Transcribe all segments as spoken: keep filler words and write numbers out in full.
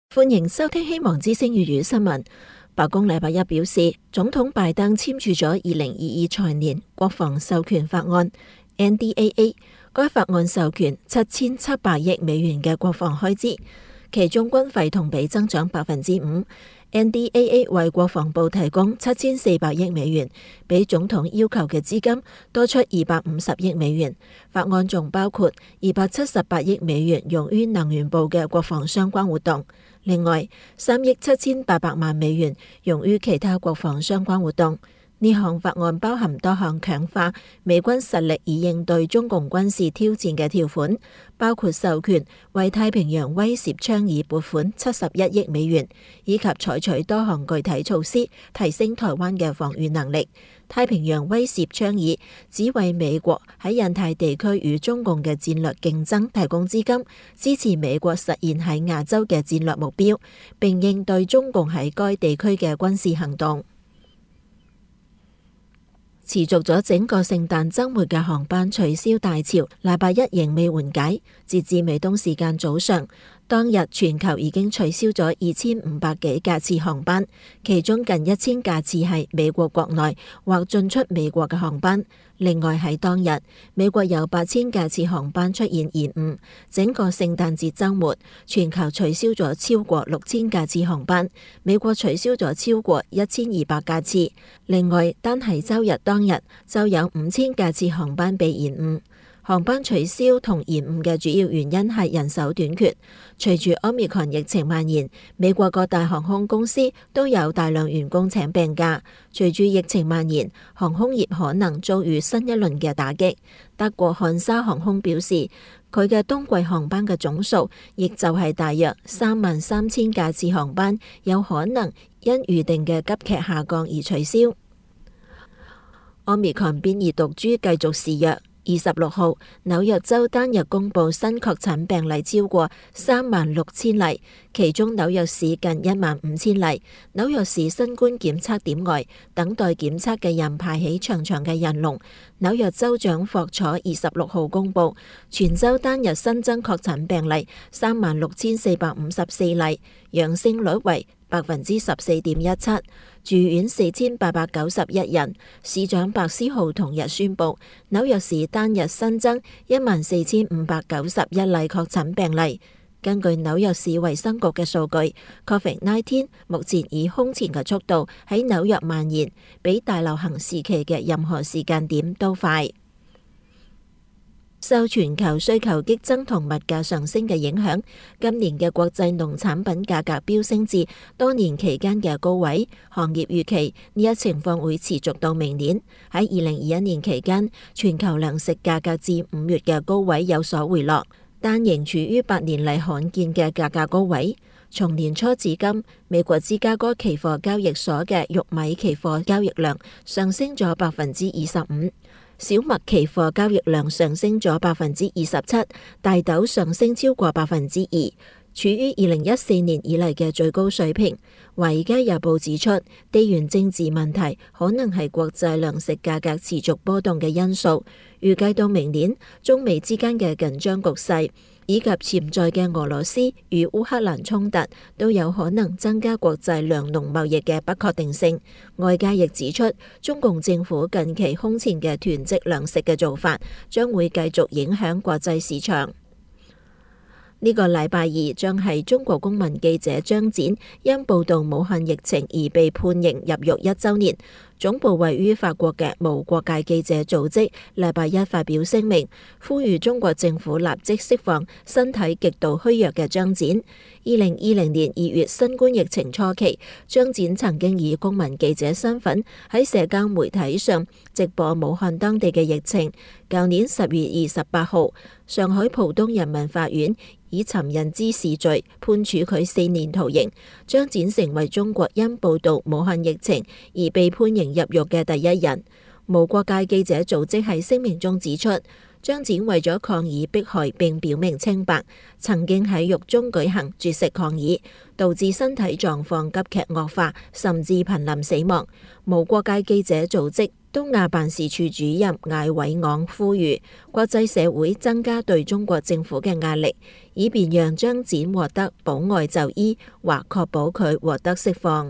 歡迎收聽希望之聲粵語新聞。白宮禮拜一表示，總統拜登簽署咗二零二二財年國防授權法案 N D A A， 該法案授權七千七百億美元嘅國防開支，其中軍費同比增長百分之五。N D A A 為國防部提供七千四百億美元，比總統要求嘅資金多出二百五十億美元。法案仲包括二百七十八億美元用於能源部嘅國防相關活動，另外三億七千八百萬美元用於其他國防相關活動。呢項法案包含多項強化美軍實力以應對中共軍事挑戰嘅條款，包括授權為太平洋威懾倡議撥款七十一億美元，以及採取多項具體措施提升台灣嘅防禦能力。太平洋威懾倡議只為美國喺印太地區與中共嘅戰略競爭提供資金，支持美國實現喺亞洲嘅戰略目標，並應對中共喺該地區嘅軍事行動。持續咗整個聖誕週末嘅航班取消大潮，禮拜一仍未緩解。截至美東時間早上，當日全球已經取消咗二千五百幾架次航班，其中近一千架次係美國國內或進出美國嘅航班。另外喺當日，美國有八千架次航班出現延誤。整個聖誕節週末，全球取消咗超過六千架次航班，美國取消咗超過一千二百架次。另外，單係週日當日就有五千架次航班被延誤。航班取消同延誤嘅主要原因係人手短缺。隨住 Omicron 疫情蔓延，美國各大航空公司都有大量員工請病假。隨住疫情蔓延，航空業可能遭遇新一輪嘅打擊。德國漢莎航空表示，佢嘅冬季航班嘅總數，亦就係大約三萬三千架次航班，有可能因預定嘅急劇下降而取消。Omicron 變異毒株繼續肆虐。二十六號，紐約州單日公布新確診病例超過三萬六千例，其中紐約市近一萬五千例。紐約市新冠檢測點外，等待檢測嘅人排起長長嘅人龍。紐約州長霍楚二十六號公布，全州單日新增確診病例三萬六千四百五十四例，陽性率為百分之十四點一七，住院四千八百九十一人。市長白思豪同日宣布，紐約市單日新增一萬四千五百九十一例確診病例。根據紐約市衛生局嘅數據 ，Covid 十九 目前以空前嘅速度喺紐約蔓延，比大流行時期嘅任何時間點都快。受全球需求激增同物價上升嘅影響，今年嘅國際農產品價格飆升至多年期間嘅高位。行業預期呢一情況會持續到明年。喺二零二一年期間，全球糧食價格至五月嘅高位有所回落，但仍處於百年嚟罕見嘅價格高位。從年初至今，美國芝加哥期貨交易所嘅玉米期貨交易量上升咗百分之二十五。小麥期貨交易量上升咗百分之二十七，大豆上升超過百分之二，處於二零一四年以嚟嘅最高水平。華爾街日報指出，地緣政治問題可能係國際糧食價格持續波動嘅因素。預計到明年，中美之間嘅緊張局勢以及潛在嘅俄羅斯與烏克蘭衝突都有可能增加國際糧農貿易嘅不確定性。外界亦指出，中共政府近期空前嘅囤積糧食嘅做法將會繼續影響國際市場。呢個禮拜二將係中國公民記者張展因報導武漢疫情而被判刑入獄一週年。總部位於法國嘅無國界記者組織禮拜一發表聲明，呼籲中國政府立即釋放身體極度虛弱嘅張展。二零二零年二月新冠疫情初期，張展曾經以公民記者身份喺社交媒體上直播武漢當地嘅疫情。舊年十月二十八號，上海浦東人民法院以尋釁滋事罪判處佢四年徒刑。張展成為中國因報導武漢疫情而被判刑入獄嘅第一人。無國界記者組織喺聲明中指出， 張展為咗抗議迫害並表明清白，曾經喺獄中舉行絕食抗議，導致身體狀況急劇惡化，甚至瀕臨死亡。無國界記者組織東亞辦事處主任艾偉昂呼籲國際社會增加對中國政府嘅壓力，以便讓張展獲得保外就醫或確保佢獲得釋放。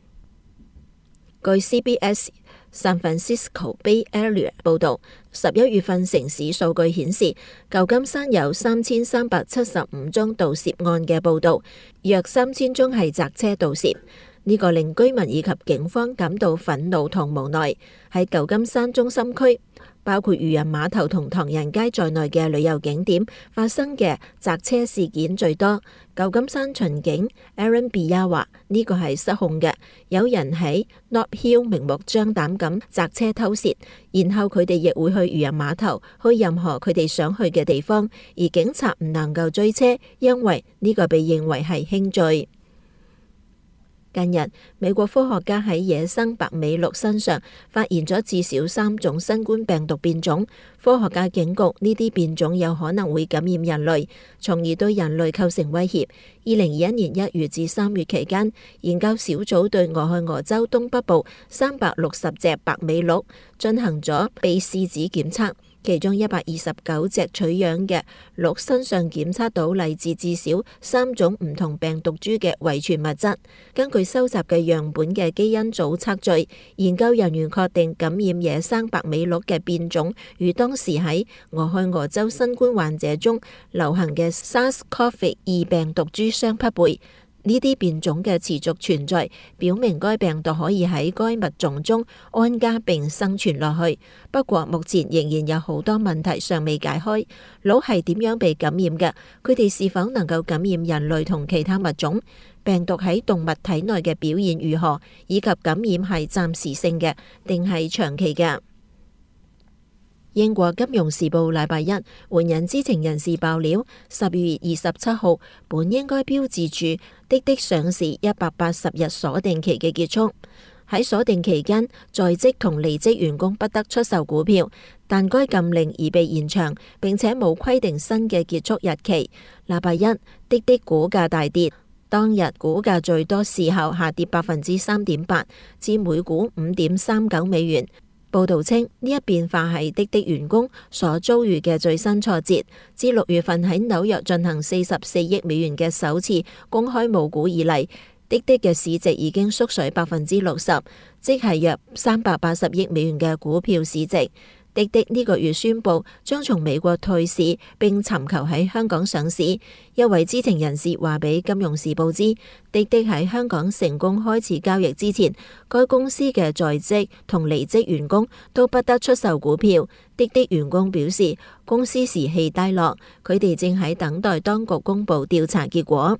據 C B S San Francisco Bay Area 報導，十一月份城市數據顯示，舊金山有三千三百七十五宗盜竊案嘅報導，約三千宗係砸車盜竊。呢個令居民以及警方感到憤怒同無奈。喺舊金山中心區，包括漁人碼頭同唐人街在內嘅旅遊景點發生嘅砸車事件最多。舊金山巡警 Aaron Bia 話：呢個係失控嘅，有人喺 Nob Hill 明目張膽咁砸車偷竊，然後佢哋亦會去漁人碼頭，去任何佢哋想去嘅地方，而警察唔能夠追車，因為呢個被認為係輕罪。近日，美國科學家喺野生白尾鹿身上發現咗至少三種新冠病毒變種。科學家警告呢啲變種有可能會感染人類，從而對人類構成威脅。二零二一年一月至三月期間，研究小組對俄亥俄州東北部三百六十隻白尾鹿進行咗鼻試紙檢測。其中一百二十九隻取樣嘅鹿身上檢測到嚟自至少三種唔同病毒株嘅遺傳物質。根據收集嘅樣本嘅基因組測序，研究人員確定感染野生白尾鹿嘅變種與當時喺俄亥俄州新冠患者中流行嘅 SARS-C o V 二 病毒株相匹配。呢啲變種嘅持續存在，表明該病毒可以喺該物種中安家並生存落去。不過目前仍然有好多問題尚未解開。鹿係點樣被感染嘅？佢哋是否能夠感染人類同其他物種？病毒喺動物體內嘅表現如何？以及感染係暫時性嘅定係長期嘅？英國金融時報禮拜一援引知情人士爆料，十二月二十七號本應該標誌住滴滴上市一百八十日鎖定期嘅結束。喺鎖定期間，在職同離職員工不得出售股票，但該禁令已被延長，並且冇規定新嘅結束日期。禮拜一，滴滴股價大跌，當日股價最多時候下跌百分之三點八，至每股五點三九美元。報道稱，呢一變化係滴滴員工所遭遇嘅最新挫折。自六月份喺紐約進行四十四億美元嘅首次公開募股以嚟，滴滴嘅市值已經縮水百分之六十，即係約三百八十億美元嘅股票市值。滴滴呢個月宣布將從美國退市，並尋求喺香港上市。一位知情人士話俾《金融時報》知，滴滴喺香港成功開始交易之前，該公司嘅在職同離職員工都不得出售股票。滴滴員工表示，公司士氣低落，佢哋正喺等待當局公布調查結果。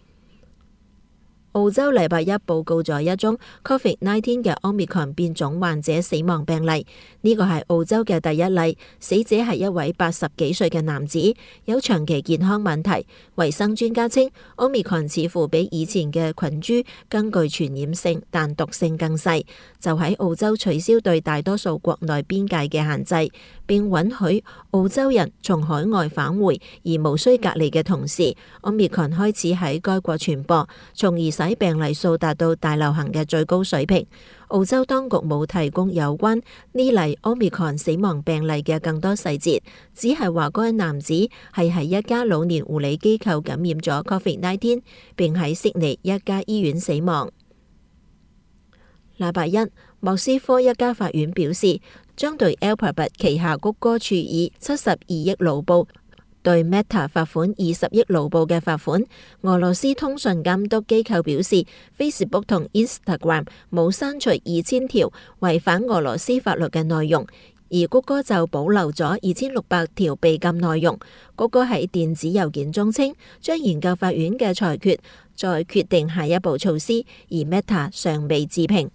澳洲禮拜一報告咗一宗 Covid 十九 嘅 Omicron 變種患者死亡病例，呢個係澳洲嘅第一例，死者係一位八十幾歲嘅男子，有長期健康問題。衛生專家稱 Omicron 似乎比以前嘅群株更具傳染性，但毒性更細。就喺澳洲取消對大多數國內邊界嘅限制，並允許澳洲人從海外返回而無需隔離嘅同時， Omicron 開始喺該國傳播，從而使病例數達到大流行嘅最高水平。澳洲當局冇提供有關呢例 Omicron 死亡病例嘅更多細節，只係話該男子係喺一家老年護理機構感染咗 Covid 十九，並喺悉尼一家醫院死亡。禮拜一，莫斯科一家法院表示，將對 Alphabet 旗下谷歌處以七十二億盧布，對 Meta 罰款二十億盧布嘅罰款。俄羅斯通訊監督機構表示 ，Facebook 同 Instagram 冇刪除二千條違反俄羅斯法律嘅內容，而谷歌就保留咗二千六百條被禁內容。谷歌喺電子郵件中稱，將研究法院嘅裁決，再決定下一步措施，而 Meta 尚未置評。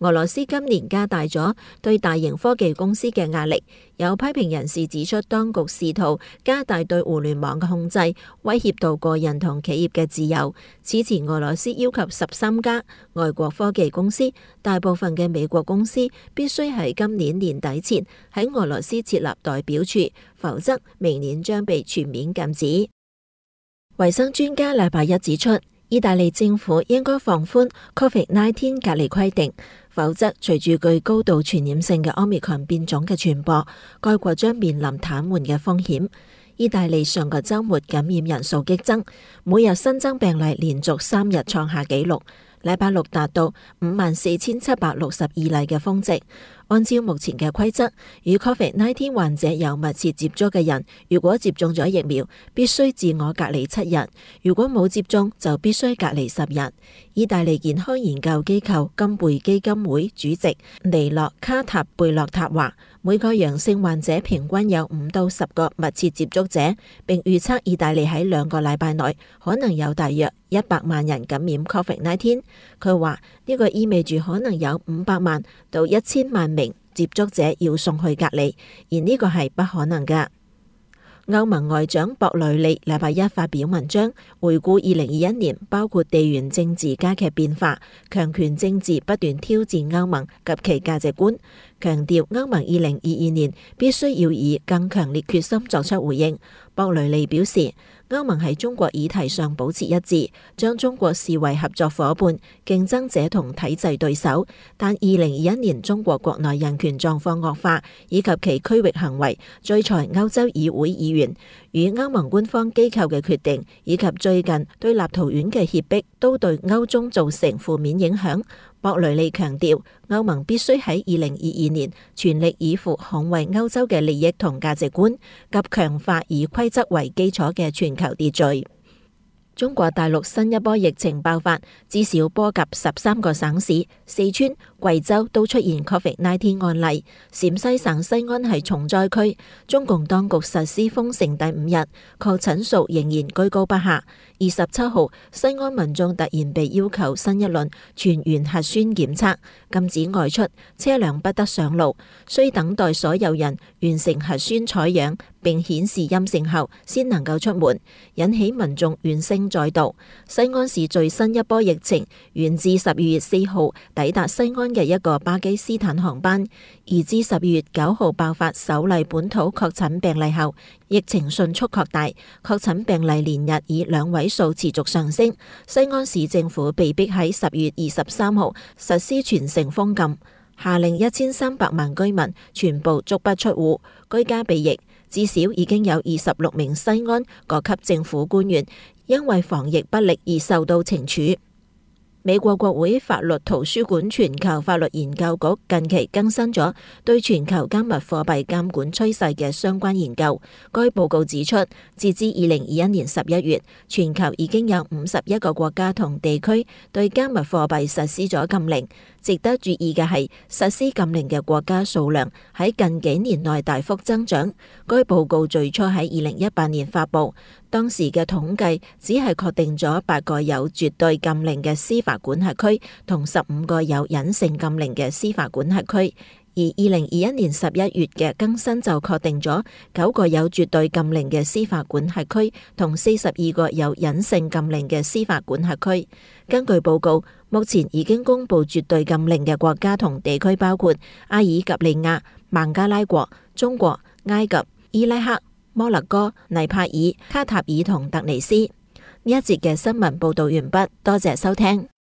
俄羅斯今年加大咗對大型科技公司嘅壓力，有批評人士指出，當局試圖加大對互聯網嘅控制，威脅到個人同企業嘅自由。此前，俄羅斯要求十三家外國科技公司，大部分嘅美國公司必須喺今年年底前喺俄羅斯設立代表處，否則明年將被全面禁止。衛生專家禮拜一指出，意大利政府應該放寬 Covid 十九 隔離規定，否則隨住具高度傳染性嘅 Omicron 變種嘅傳播，該國將面臨癱瘓嘅風險。意大利上個週末感染人數激增，每日新增病例連續三日創下紀錄，禮拜六達到五萬四千七百六十二例嘅峰值。按照目前嘅規則，與 Covid 十九 患者有密切接觸嘅人，如果接種咗疫苗，必須自我隔離七日；如果冇接種，就必須隔離十日。意大利健康研究機構金貝基金會主席尼諾卡塔貝洛塔話，每個陽性患者平均有五到十個密切接觸者，並預測意大利喺兩個禮拜內可能有大約一百萬人感染 Covid 十九。佢話呢個意味住可能有五百萬到一千萬名接觸者要送去隔離，而呢個係不可能㗎。歐盟外長博雷利禮拜一發表文章，回顧二零二一年，包括地緣政治加劇變化、強權政治不斷挑戰歐盟及其價值觀，強調歐盟二零二二年必須要以更強烈決心作出回應。博雷利表示，歐盟喺中國議題上保持一致，將中國視為合作夥伴、競爭者同體制對手。但二零二一年中國國內人權狀況惡化，以及其區域行為制裁歐洲議會議員，與歐盟官方機構嘅決定，以及最近對立陶宛嘅脅迫，都對歐中造成負面影響。博雷利強調，歐盟必須喺二零二二年全力以赴捍衛歐洲嘅利益同價值觀，及強化以規則為基礎嘅全球秩序。中國大陸新一波疫情爆發，至少波及十三個省市，四川、貴州都出現 Covid 十九 案例。陝西省西安係重災區，中共當局實施封城第五日，確診數仍然居高不下。二十七號，西安民眾突然被要求新一輪全員核酸檢測，禁止外出，車輛不得上路，需等待所有人完成核酸採樣並顯示陰性後，先能夠出門，引起民眾怨聲載道。西安市最新一波疫情源自十二月四號抵達西安嘅一個巴基斯坦航班，而至十二月九號爆發首例本土確診病例後，疫情迅速擴大，確診病例連日以兩位數持續上升。西安市政府被迫喺十月二十三號實施全城封禁，下令一千三百萬居民全部足不出戶，居家避疫。至少已經有二十六名西安各級政府官員因為防疫不力而受到懲處。美國國會法律圖書館全球法律研究局近期更新咗對全球加密貨幣監管趨勢嘅相關研究。該報告指出，截至二零二一年十一月，全球已經有五十一個國家同地區對加密貨幣實施咗禁令。值得注意嘅係，實施禁令嘅國家數量喺近幾年內大幅增長。該報告最初喺二零一八年發布，當時嘅統計只係確定咗八個有絕對禁令嘅司法管轄區同十五個有隱性禁令嘅司法管轄區，而二零二一年十一月嘅更新就確定咗九個有絕對禁令嘅司法管轄區同四十二個有隱性禁令嘅司法管轄區。根據報告，目前已經公布絕對禁令嘅國家同地區包括阿爾及利亞、孟加拉國、中國、埃及、伊拉克、摩洛哥、尼泊爾、卡塔爾同突尼斯。呢一節嘅新聞報道完畢，多謝收聽。